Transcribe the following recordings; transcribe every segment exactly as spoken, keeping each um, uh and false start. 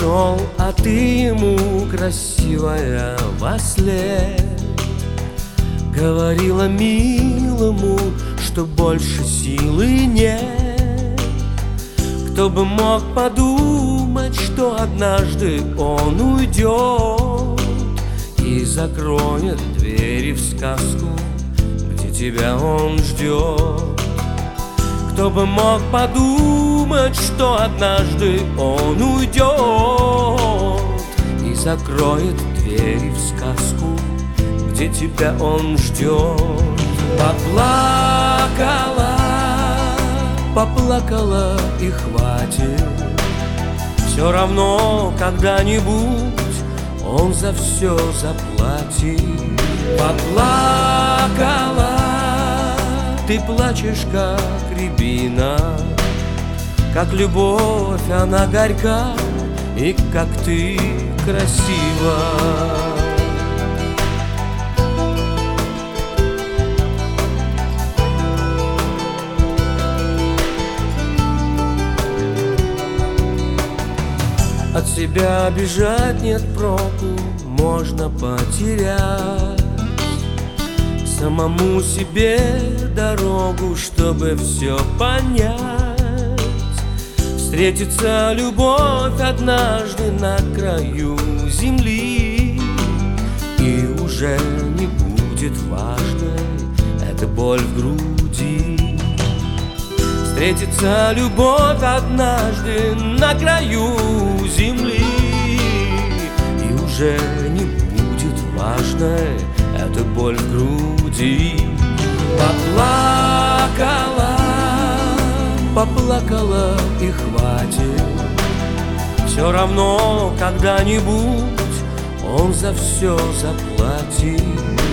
ушел, а ты ему, красивая, во сне говорила милому, что больше силы нет. Кто бы мог подумать, что однажды он уйдет и закроет двери в сказку, где тебя он ждет. Кто бы мог подумать, что однажды он уйдет и закроет двери в сказку, где тебя он ждет. Поплакала, поплакала и хватит. Все равно когда-нибудь он за все заплатит. Поплакала, ты плачешь, как рябина, как любовь она горька, и как ты красива. От себя бежать нет проку, можно потерять самому себе дорогу, чтобы все понять. Встретится любовь однажды на краю земли, и уже не будет важной эта боль в груди. Встретится любовь однажды на краю земли, и уже не будет важной эта боль в груди. Поплакала, поплакала и хватит. Все равно когда-нибудь он за все заплатит.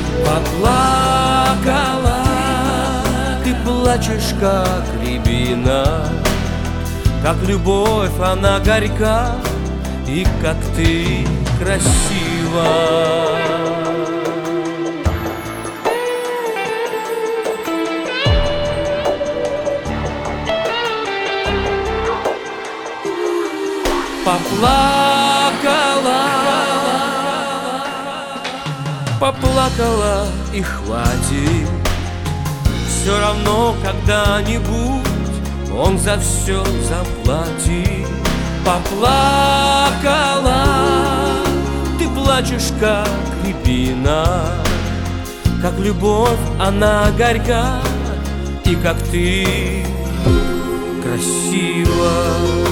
Поплакала, ты плачешь, как рябина, как любовь она горька, и как ты красива. Поплакала, поплакала и хватит. Все равно когда-нибудь он за все заплатит. Поплакала, ты плачешь, как рябина, как любовь она горька, и как ты красива.